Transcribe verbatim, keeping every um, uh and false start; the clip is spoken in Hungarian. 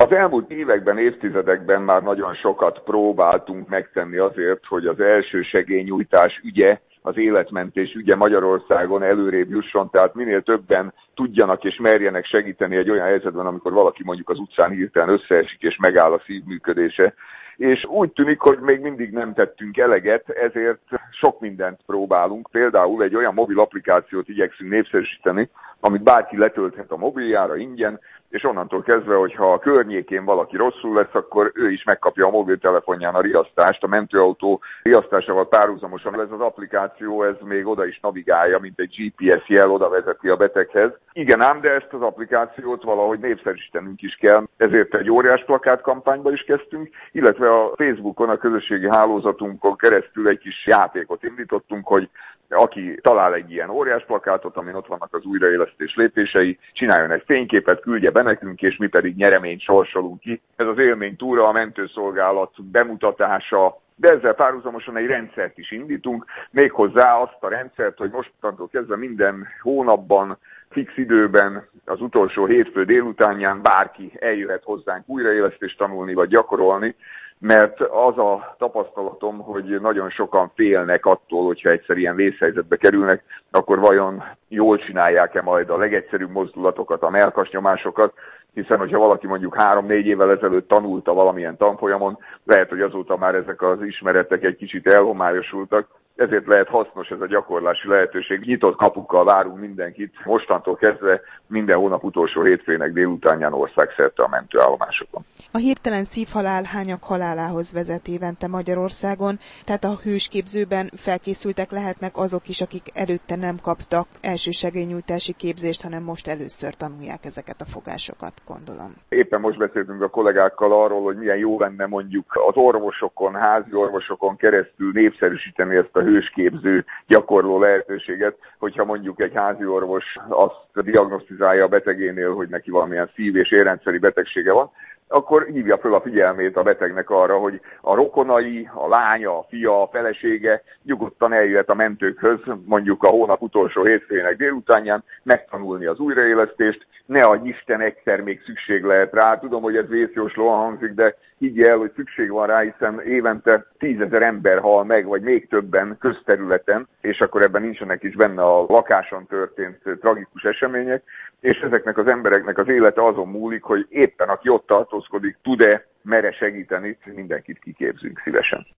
Az elmúlt években, évtizedekben már nagyon sokat próbáltunk megtenni azért, hogy az elsősegélynyújtás ügye, az életmentés ügye Magyarországon előrébb jusson, tehát minél többen tudjanak és merjenek segíteni egy olyan helyzetben, amikor valaki mondjuk az utcán hirtelen összeesik és megáll a szívműködése. És úgy tűnik, hogy még mindig nem tettünk eleget, ezért sok mindent próbálunk. Például egy olyan mobil applikációt igyekszünk népszerűsíteni, amit bárki letölthet a mobiljára ingyen, és onnantól kezdve, hogyha a környékén valaki rosszul lesz, akkor ő is megkapja a mobiltelefonján a riasztást, a mentőautó riasztásával párhuzamosan. Ez az applikáció, ez még oda is navigálja, mint egy gé pé es jel, oda vezeti a beteghez. Igen ám, de ezt az applikációt valahogy népszerűsítenünk is kell, ezért egy óriás plakátkampányba is kezdtünk, illetve a Facebookon, a közösségi hálózatunkon keresztül egy kis játékot indítottunk, hogy aki talál egy ilyen óriás plakátot, amin ott vannak az újraélesztés lépései, csináljon egy fényképet, küldje be nekünk, és mi pedig nyereményt sorsolunk ki. Ez az élménytúra, a mentőszolgálat bemutatása, de ezzel párhuzamosan egy rendszert is indítunk, méghozzá azt a rendszert, hogy mostantól kezdve minden hónapban, fix időben, az utolsó hétfő délutánján bárki eljöhet hozzánk újraélesztést tanulni vagy gyakorolni, mert az a tapasztalatom, hogy nagyon sokan félnek attól, hogyha egyszer ilyen vészhelyzetbe kerülnek, akkor vajon jól csinálják-e majd a legegyszerűbb mozdulatokat, a mellkasnyomásokat, hiszen hogyha valaki mondjuk három-négy évvel ezelőtt tanulta valamilyen tanfolyamon, lehet, hogy azóta már ezek az ismeretek egy kicsit elhomályosultak, ezért lehet hasznos ez a gyakorlási lehetőség. Nyitott kapukkal várunk mindenkit, mostantól kezdve minden hónap utolsó hétfőnek délutánján országszerte a mentőállomásokon. A hirtelen szívhalál hányak halálához vezet évente Magyarországon, tehát a hősképzőben felkészültek lehetnek azok is, akik előtte nem kaptak elsősegélynyújtási képzést, hanem most először tanulják ezeket a fogásokat, gondolom. Éppen most beszéltünk a kollégákkal arról, hogy milyen jó lenne mondjuk az orvosokon, házi orvosokon keresztül népszerűsíteni ezt a hősképző gyakorló lehetőséget, hogyha mondjuk egy házi orvos azt diagnosztizálja a betegénél, hogy neki valamilyen szív- és érrendszeri betegsége van, akkor hívja föl a figyelmét a betegnek arra, hogy a rokonai, a lánya, a fia, a felesége nyugodtan eljöhet a mentőkhöz, mondjuk a hónap utolsó hétfőjének délutánján megtanulni az újraélesztést, ne adj Isten, egyszer még szükség lehet rá. Tudom, hogy ez vészjóslóan hangzik, de higgy el, hogy szükség van rá, hiszen évente tízezer ember hal meg, vagy még többen közterületen, és akkor ebben nincsenek is benne a lakáson történt tragikus események, és ezeknek az embereknek az élete azon múlik, hogy éppen aki ott tartózkodik, tud-e, mere segíteni, mindenkit kiképzünk szívesen.